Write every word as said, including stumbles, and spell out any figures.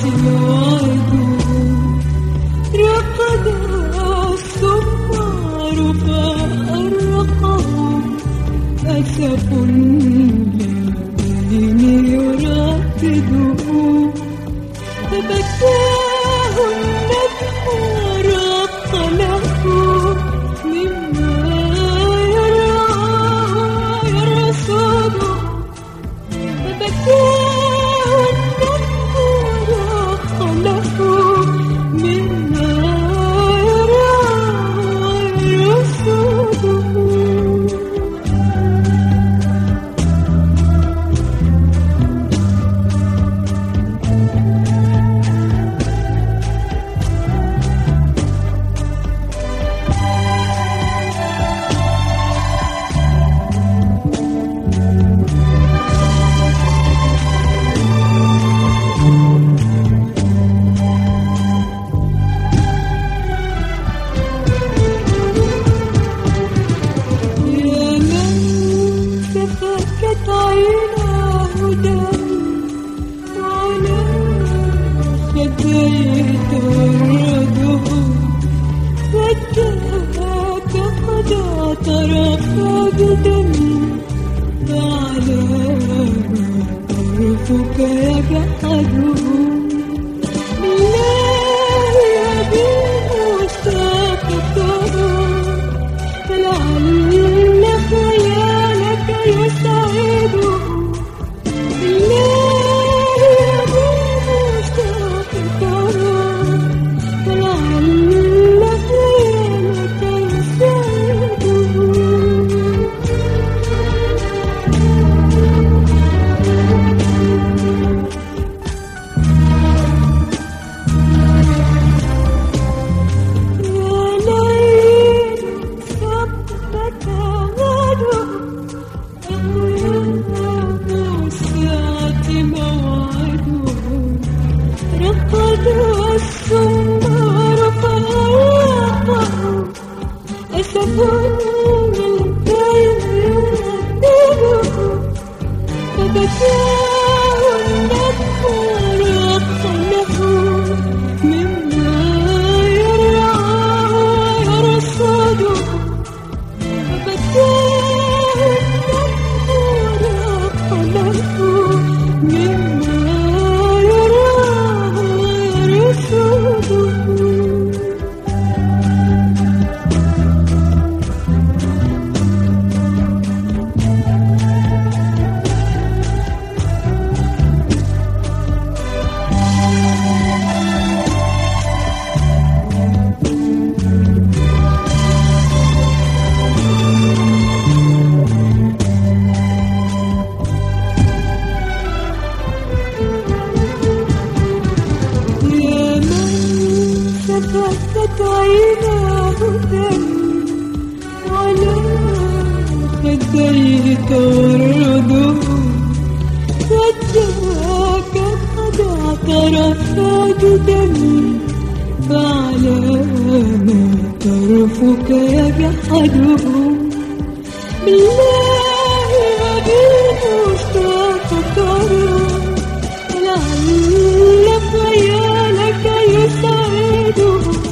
موعده رقد الثمار فأرقه أسف للدين يردده فبكاه الندم ورق له مما يرعاه ويرصده فبكاه الندم ورق له مما يرعاه ويرصده طرفك يجحده بالله يبين مستقدره فلعل خيالك يسعده بالله يبين مستقدره فلعل خيالك يسعده الثمار فأرقه أسف للدين يردده فبكاه الندم ورق له مما يرعاه ويرصده فبكاه الندم ورق له مما يرعاه ويرصده فكت عيناه دم على خديه تورده فجاك قد اعترف بدم فعلى ما طرفك يجحده بالله يبين مستقدره لعل خيالك يسعده